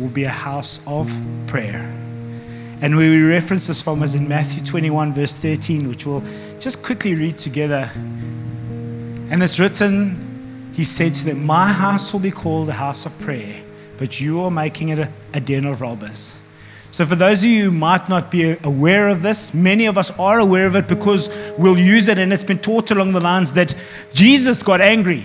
will be a house of prayer. And where we reference this from is in Matthew 21, verse 13, which we'll just quickly read together. And it's written, he said to them, my house will be called a house of prayer, but you are making it a den of robbers. So for those of you who might not be aware of this, many of us are aware of it because we'll use it, and it's been taught along the lines that Jesus got angry.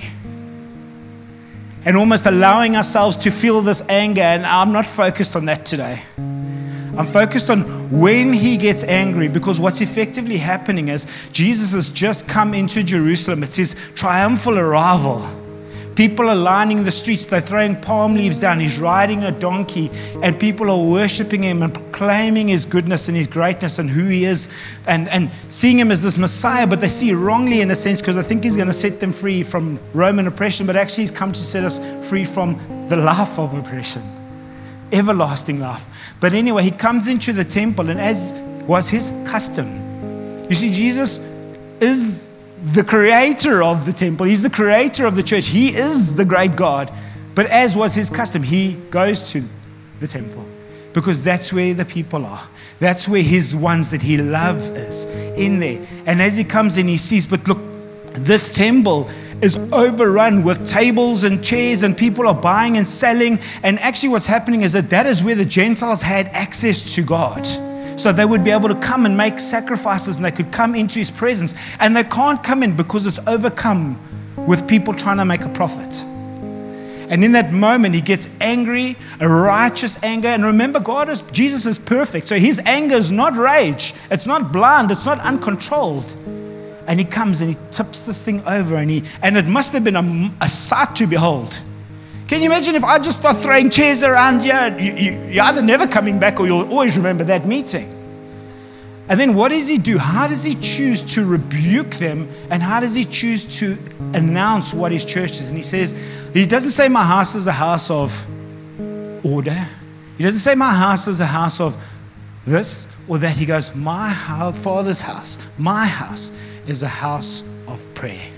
And almost allowing ourselves to feel this anger, and I'm not focused on that today. I'm focused on when he gets angry, because what's effectively happening is Jesus has just come into Jerusalem. It's his triumphal arrival. People are lining the streets. They're throwing palm leaves down. He's riding a donkey, and people are worshiping him and proclaiming his goodness and his greatness and who he is, and seeing him as this Messiah. But they see it wrongly in a sense, because I think he's going to set them free from Roman oppression, but actually he's come to set us free from the life of oppression, everlasting life. But anyway, he comes into the temple, and as was his custom, you see, Jesus is the creator of the temple. He's the creator of the church. He is the great God. But as was his custom, he goes to the temple because that's where the people are. That's where his ones that he loves is, in there. And as he comes in, he sees, but look, this temple is overrun with tables and chairs, and people are buying and selling. And actually what's happening is that is where the Gentiles had access to God. So they would be able to come and make sacrifices, and they could come into his presence. And they can't come in because it's overcome with people trying to make a profit. And in that moment, he gets angry, a righteous anger. And remember, Jesus is perfect. So his anger is not rage. It's not blind. It's not uncontrolled. And he comes and he tips this thing over, and it must have been a sight to behold. Can you imagine if I just start throwing chairs around here? You're either never coming back, or you'll always remember that meeting. And then what does he do? How does he choose to rebuke them? And how does he choose to announce what his church is? And he doesn't say my house is a house of order. He doesn't say my house is a house of this or that. He goes, my Father's house, my house is a house of prayer.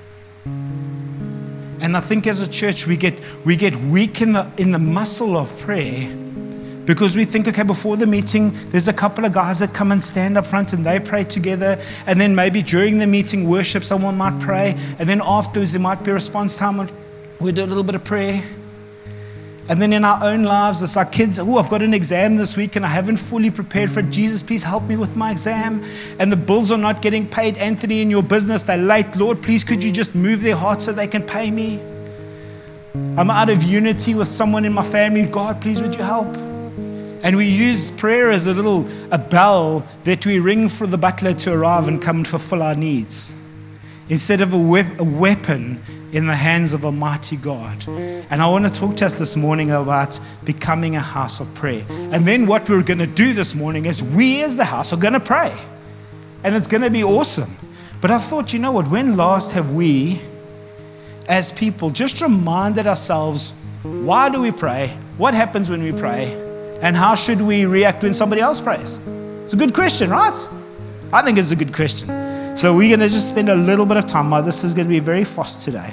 And I think as a church, we get weak in the muscle of prayer, because we think, okay, before the meeting, there's a couple of guys that come and stand up front and they pray together. And then maybe during the meeting, worship, someone might pray. And then afterwards, there might be a response time when we do a little bit of prayer. And then in our own lives, it's like kids, I've got an exam this week and I haven't fully prepared for it. Jesus, please help me with my exam. And the bills are not getting paid. Anthony, in your business, they're late. Lord, please could you just move their hearts so they can pay me? I'm out of unity with someone in my family. God, please would you help? And we use prayer as a bell that we ring for the butler to arrive and come and fulfill our needs, instead of a weapon in the hands of a mighty God. And I want to talk to us this morning about becoming a house of prayer. And then what we're going to do this morning is we as the house are going to pray. And it's going to be awesome. But I thought, you know what, when last have we as people just reminded ourselves, why do we pray? What happens when we pray? And how should we react when somebody else prays? It's a good question, right? I think it's a good question. So we're going to just spend a little bit of time. This is going to be very fast today.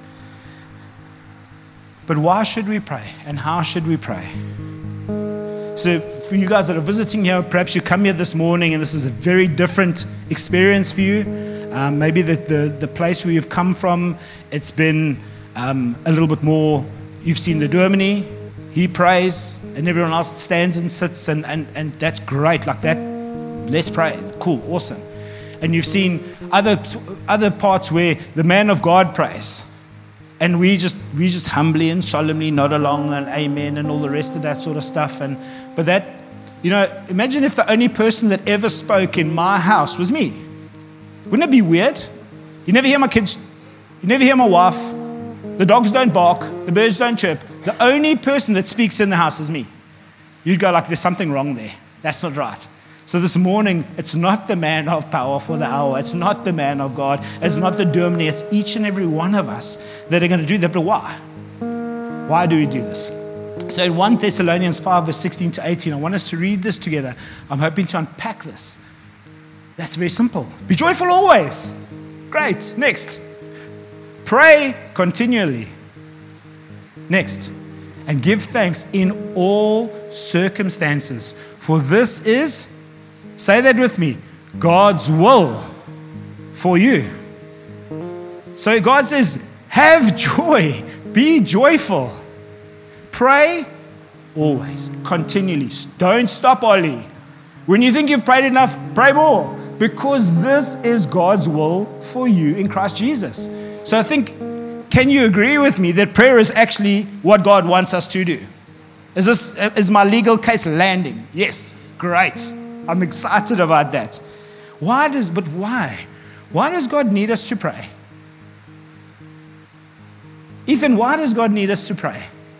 But why should we pray? And how should we pray? So for you guys that are visiting here, perhaps you come here this morning and this is a very different experience for you. Maybe the place where you've come from, it's been a little bit more, you've seen the Dominee, he prays, and everyone else stands and sits, and that's great, like that, let's pray, cool, awesome. And you've seen other parts where the man of God prays, and we just humbly and solemnly nod along and amen and all the rest of that sort of stuff. But that, imagine if the only person that ever spoke in my house was me. Wouldn't it be weird? You never hear my kids, you never hear my wife, the dogs don't bark, the birds don't chirp. The only person that speaks in the house is me. You'd go like, there's something wrong there. That's not right. So this morning, it's not the man of power for the hour. It's not the man of God. It's not the Dominee. It's each and every one of us that are going to do that. But why? Why do we do this? So in 1 Thessalonians 5, verse 16 to 18, I want us to read this together. I'm hoping to unpack this. That's very simple. Be joyful always. Great. Next. Pray continually. Next. and give thanks in all circumstances. For this is, say that with me, God's will for you. So God says, have joy, be joyful, pray always, continually. Don't stop, Ollie. When you think you've prayed enough, pray more, because this is God's will for you in Christ Jesus. So I think, can you agree with me that prayer is actually what God wants us to do? Is my legal case landing? Yes, great. I'm excited about that. Why? Why does God need us to pray? Ethan, why does God need us to pray?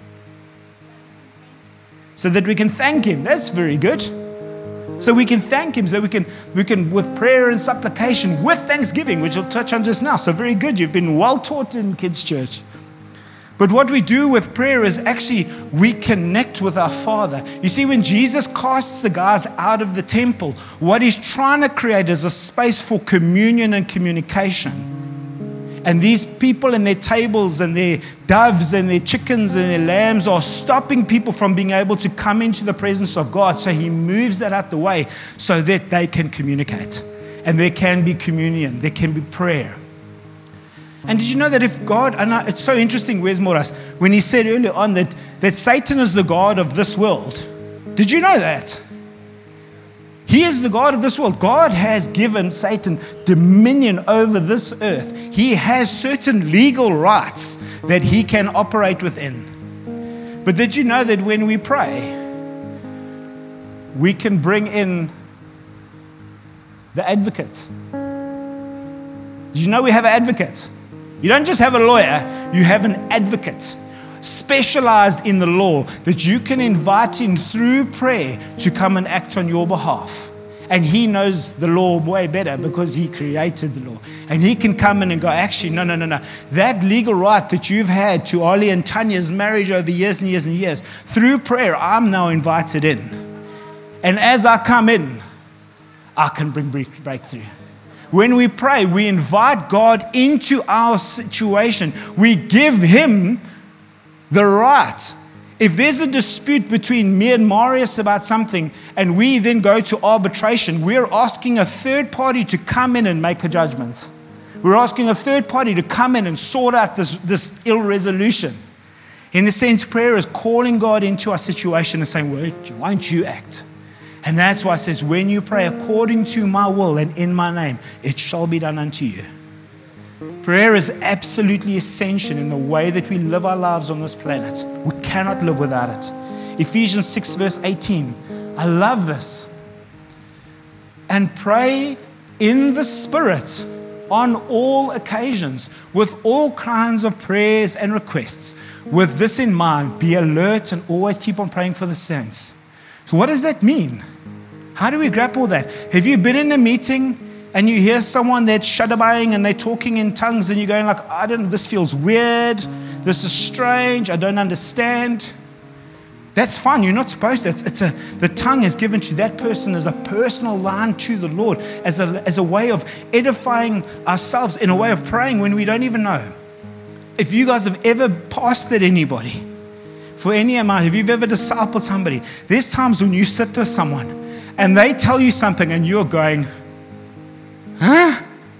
So that we can thank Him. That's very good. So we can thank Him, so we can with prayer and supplication, with thanksgiving, which we'll touch on just now. So very good. You've been well taught in kids' church. But what we do with prayer is actually we connect with our Father. You see, when Jesus casts the guys out of the temple, what He's trying to create is a space for communion and communication. And these people and their tables and their doves and their chickens and their lambs are stopping people from being able to come into the presence of God. So He moves that out the way so that they can communicate. And there can be communion, there can be prayer. And did you know that if God, and it's so interesting, where's Moras, when he said earlier on that Satan is the God of this world. Did you know that? He is the God of this world. God has given Satan dominion over this earth. He has certain legal rights that he can operate within. But did you know that when we pray, we can bring in the advocate? Did you know we have an advocate? You don't just have a lawyer, you have an advocate specialized in the law that you can invite in through prayer to come and act on your behalf. And he knows the law way better because he created the law. And he can come in and go, actually, no. That legal right that you've had to Ollie and Tanya's marriage over years and years and years, through prayer, I'm now invited in. And as I come in, I can bring breakthrough. When we pray, we invite God into our situation. We give Him the right. If there's a dispute between me and Marius about something, and we then go to arbitration, we're asking a third party to come in and make a judgment. We're asking a third party to come in and sort out this ill resolution. In a sense, prayer is calling God into our situation and saying, why don't you act? And that's why it says, when you pray according to my will and in my name, it shall be done unto you. Prayer is absolutely essential in the way that we live our lives on this planet. We cannot live without it. Ephesians 6 verse 18. I love this. And pray in the Spirit on all occasions with all kinds of prayers and requests. With this in mind, be alert and always keep on praying for the saints. So what does that mean? How do we grapple that? Have you been in a meeting and you hear someone that's shadabaying and they're talking in tongues and you're going like, this feels weird. This is strange. I don't understand. That's fine. You're not supposed to. The tongue is given to that person as a personal line to the Lord, as a way of edifying ourselves, in a way of praying when we don't even know. If you guys have ever pastored anybody, for any amount, if you've ever discipled somebody, there's times when you sit with someone and they tell you something and you're going, huh?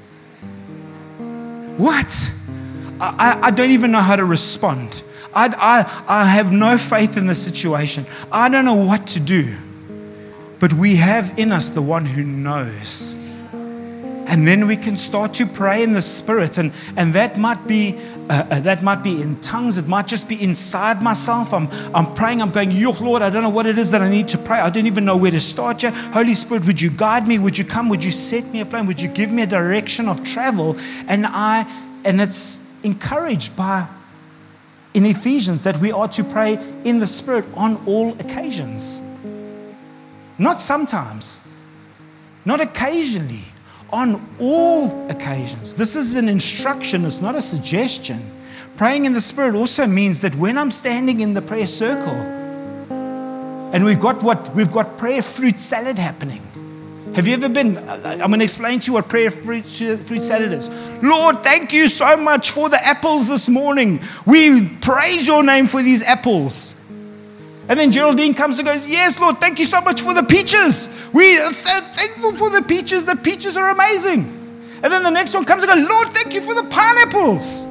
What? I don't even know how to respond. I have no faith in the situation. I don't know what to do. But we have in us the one who knows. And then we can start to pray in the Spirit. And that might be in tongues. It might just be inside myself. I'm praying. I'm going, Lord, I don't know what it is that I need to pray. I don't even know where to start yet. Holy Spirit, would you guide me? Would you come? Would you set me aflame? Would you give me a direction of travel? And it's encouraged by in Ephesians that we are to pray in the Spirit on all occasions. Not sometimes. Not occasionally. On all occasions. This is an instruction, it's not a suggestion. Praying in the Spirit also means that when I'm standing in the prayer circle and we've got prayer fruit salad happening, Have you ever been, I'm going to explain to you what prayer fruit salad is. Lord, thank you so much for the apples this morning. We praise your name for these apples. And then Geraldine comes and goes, yes, Lord, thank you so much for the peaches. We are so thankful for the peaches. The peaches are amazing. And then the next one comes and goes, Lord, thank you for the pineapples.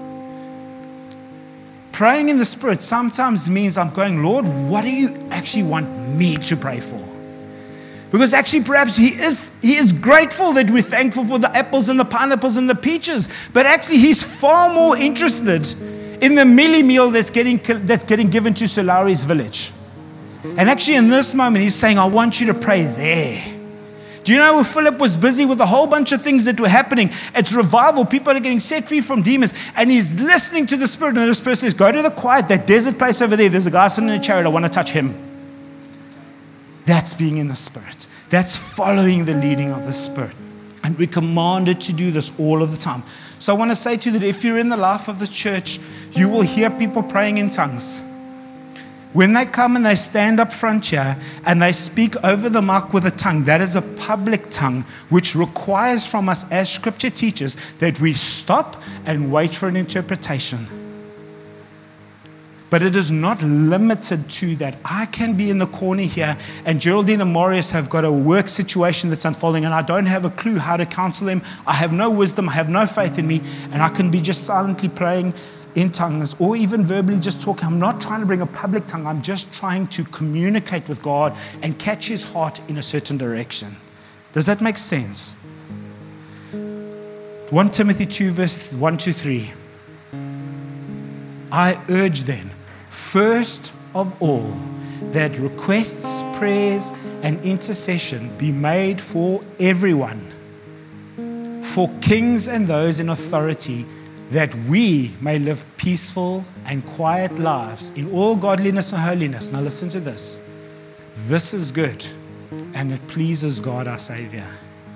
Praying in the Spirit sometimes means I'm going, Lord, what do you actually want me to pray for? Because actually perhaps he is grateful that we're thankful for the apples and the pineapples and the peaches. But actually he's far more interested in the mealie meal that's getting given to Solari's village. And actually in this moment he's saying, I want you to pray there. Do you know Philip was busy with a whole bunch of things that were happening? It's revival. People are getting set free from demons. And he's listening to the Spirit. And the Spirit says, go to the quiet, that desert place over there. There's a guy sitting in a chariot. I want to touch him. That's being in the Spirit. That's following the leading of the Spirit. And we're commanded to do this all of the time. So I want to say to you that if you're in the life of the church, you will hear people praying in tongues. When they come and they stand up front here and they speak over the mic with a tongue, that is a public tongue which requires from us as scripture teachers that we stop and wait for an interpretation. But it is not limited to that. I can be in the corner here and Geraldine and Marius have got a work situation that's unfolding and I don't have a clue how to counsel them. I have no wisdom, I have no faith in me, and I can be just silently praying in tongues or even verbally just talking. I'm not trying to bring a public tongue. I'm just trying to communicate with God and catch his heart in a certain direction. Does that make sense? 1 Timothy 2 verse 1-3. I urge then, first of all, that requests, prayers, and intercession be made for everyone, for kings and those in authority, that we may live peaceful and quiet lives in all godliness and holiness. Now listen to this. This is good, and it pleases God our Savior.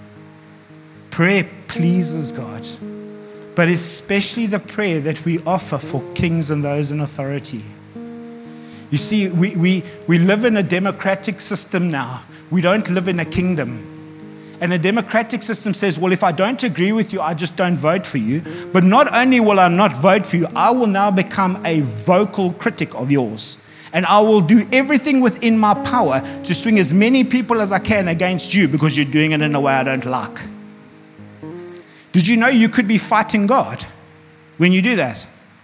Prayer pleases God, but especially the prayer that we offer for kings and those in authority. You see, we live in a democratic system now. We don't live in a kingdom. And a democratic system says, well, if I don't agree with you, I just don't vote for you. But not only will I not vote for you, I will now become a vocal critic of yours. And I will do everything within my power to swing as many people as I can against you because you're doing it in a way I don't like. Did you know you could be fighting God when you do that?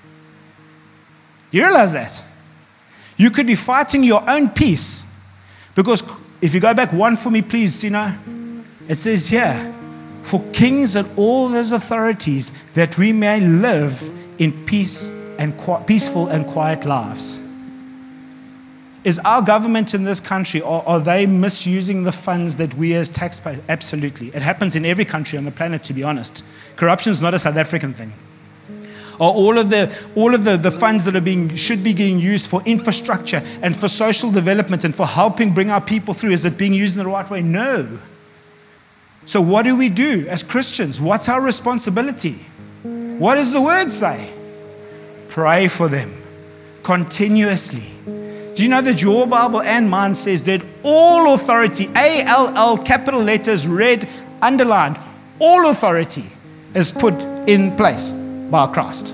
You realize that? You could be fighting your own peace. Because if you go back one for me, please, Sina. It says here, for kings and all those authorities, that we may live in peace and peaceful and quiet lives. Is our government in this country, are they misusing the funds that we as taxpayers? Absolutely. It happens in every country on the planet, to be honest. Corruption is not a South African thing. Are all of the funds that should be being used for infrastructure and for social development and for helping bring our people through, is it being used in the right way? No. So what do we do as Christians? What's our responsibility? What does the word say? Pray for them continuously. Do you know that your Bible and mine says that all authority, A-L-L, capital letters, red, underlined, all authority is put in place by Christ.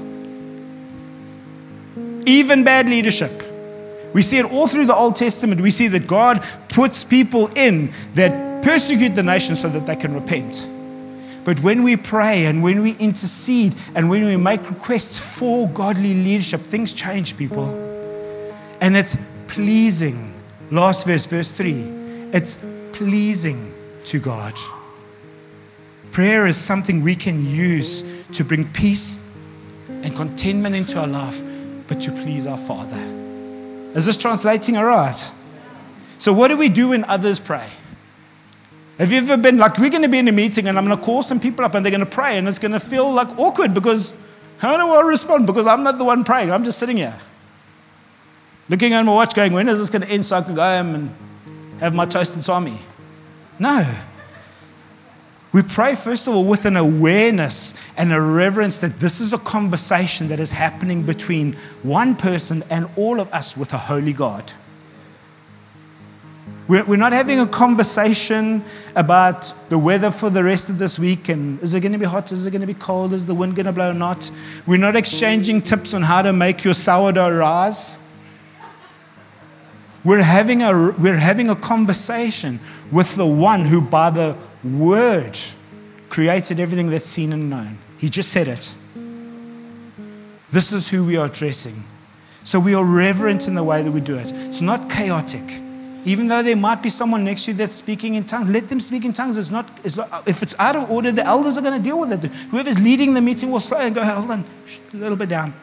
Even bad leadership. We see it all through the Old Testament. We see that God puts people in that persecute the nation so that they can repent. But when we pray and when we intercede and when we make requests for godly leadership, things change, people. And it's pleasing. Last verse, verse 3. It's pleasing to God. Prayer is something we can use to bring peace and contentment into our life, but to please our Father. Is this translating all right? So what do we do when others pray? Have you ever been like, we're going to be in a meeting and I'm going to call some people up and they're going to pray and it's going to feel like awkward because how do I respond? Because I'm not the one praying. I'm just sitting here looking at my watch going, when is this going to end so I can go home and have my toasted salmi? No. We pray, first of all, with an awareness and a reverence that this is a conversation that is happening between one person and all of us with a holy God. We're not having a conversation about the weather for the rest of this week and is it going to be hot, is it going to be cold, is the wind going to blow or not. We're not exchanging tips on how to make your sourdough rise. We're having a conversation with the one who by the word created everything that's seen and known. He just said it. This is who we are addressing. So we are reverent in the way that we do it. It's not chaotic. Even though there might be someone next to you that's speaking in tongues, let them speak in tongues. If it's out of order, the elders are going to deal with it. Whoever's leading the meeting will slow and go, hold on, a little bit down.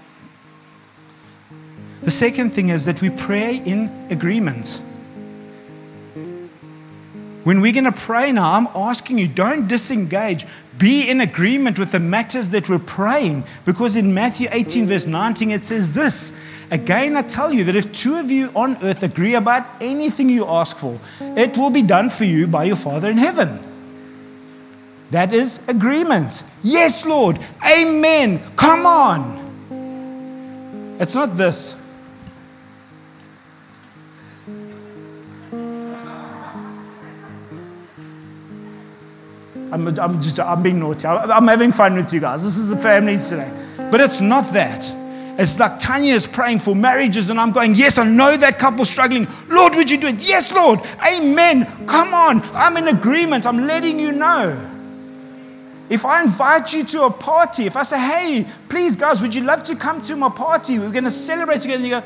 The second thing is that we pray in agreement. When we're going to pray now, I'm asking you, don't disengage. Be in agreement with the matters that we're praying. Because in Matthew 18, verse 19, it says this. Again, I tell you that if two of you on earth agree about anything you ask for, it will be done for you by your Father in heaven. That is agreement. Yes, Lord. Amen. Come on. It's not this. I'm being naughty. I'm having fun with you guys. This is the family today. But it's not that. It's like Tanya is praying for marriages and I'm going, yes, I know that couple's struggling. Lord, would you do it? Yes, Lord. Amen. Come on. I'm in agreement. I'm letting you know. If I invite you to a party, if I say, hey, please guys, would you love to come to my party? We're going to celebrate together. And you go,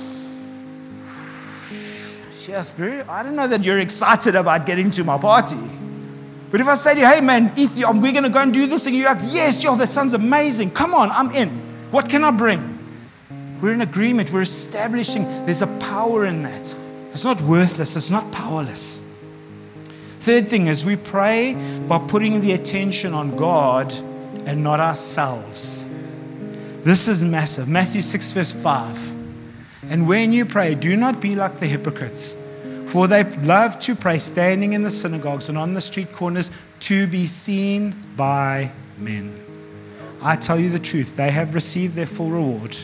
yeah, Spirit, I don't know that you're excited about getting to my party. But if I say to you, hey man, we're going to go and do this, and you're like, yes, Joel, that sounds amazing. Come on, I'm in. What can I bring? We're in agreement. We're establishing there's a power in that. It's not worthless. It's not powerless. Third thing is we pray by putting the attention on God and not ourselves. This is massive. Matthew 6 verse 5. And when you pray, do not be like the hypocrites, for they love to pray standing in the synagogues and on the street corners to be seen by men. I tell you the truth, they have received their full reward.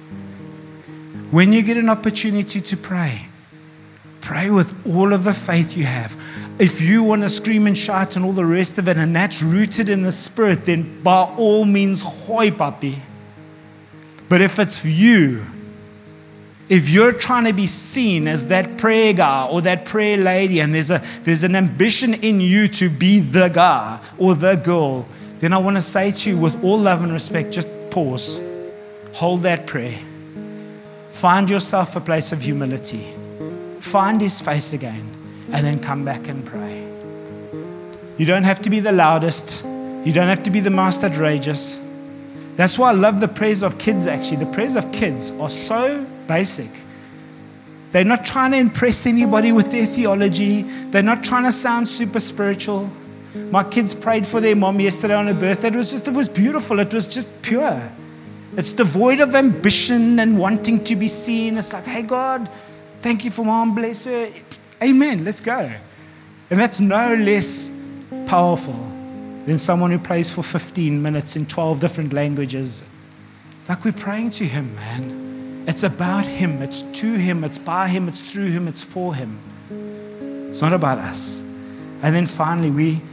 When you get an opportunity to pray, pray with all of the faith you have. If you want to scream and shout and all the rest of it, and that's rooted in the Spirit, then by all means, hoi papi. But if it's for you, if you're trying to be seen as that prayer guy or that prayer lady, and there's an ambition in you to be the guy or the girl, then I want to say to you with all love and respect, just pause. Hold that prayer. Find yourself a place of humility. Find His face again, and then come back and pray. You don't have to be the loudest. You don't have to be the most outrageous. That's why I love the prayers of kids, actually. The prayers of kids are so basic. They're not trying to impress anybody with their theology. They're not trying to sound super spiritual. My kids prayed for their mom yesterday on her birthday. It was beautiful. It was just pure. It's devoid of ambition and wanting to be seen. It's like, hey God, thank you for mom, bless her. Amen, let's go. And that's no less powerful than someone who prays for 15 minutes in 12 different languages. Like we're praying to Him, man. It's about Him, it's to Him, it's by Him, it's through Him, it's for Him. It's not about us. And then finally,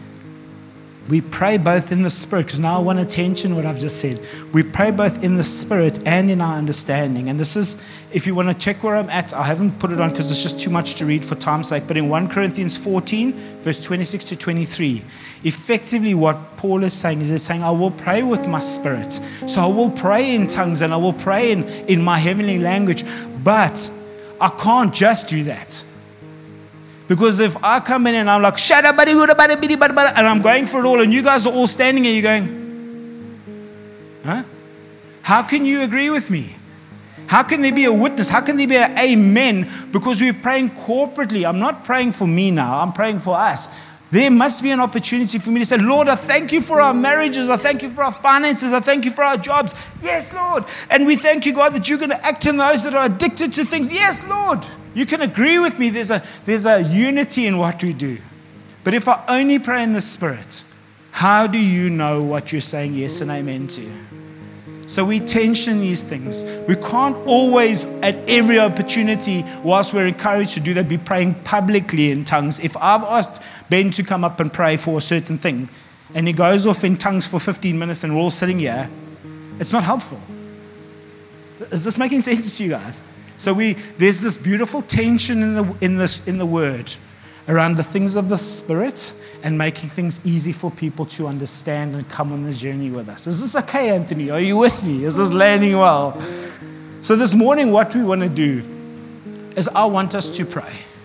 we pray both in the Spirit, because now I want attention what I've just said. We pray both in the Spirit and in our understanding. And this is, if you want to check where I'm at, I haven't put it on because it's just too much to read for time's sake. But in 1 Corinthians 14, verse 26 to 23, effectively what Paul is saying is he's saying, I will pray with my spirit. So I will pray in tongues and I will pray in my heavenly language. But I can't just do that. Because if I come in and I'm like, and I'm going for it all, and you guys are all standing here, you're going, huh? How can you agree with me? How can there be a witness? How can there be an amen? Because we're praying corporately. I'm not praying for me now. I'm praying for us. There must be an opportunity for me to say, Lord, I thank you for our marriages. I thank you for our finances. I thank you for our jobs. Yes, Lord. And we thank you, God, that you're going to act in those that are addicted to things. Yes, Lord. You can agree with me. There's a unity in what we do. But if I only pray in the Spirit, how do you know what you're saying yes and amen to? So we tension these things. We can't always, at every opportunity, whilst we're encouraged to do that, be praying publicly in tongues. If I've asked Ben to come up and pray for a certain thing, and he goes off in tongues for 15 minutes and we're all sitting here, it's not helpful. Is this making sense to you guys? So there's this beautiful tension in the word around the things of the Spirit and making things easy for people to understand and come on the journey with us. Is this okay, Anthony? Are you with me? Is this landing well? So this morning, what we want to do is I want us to pray.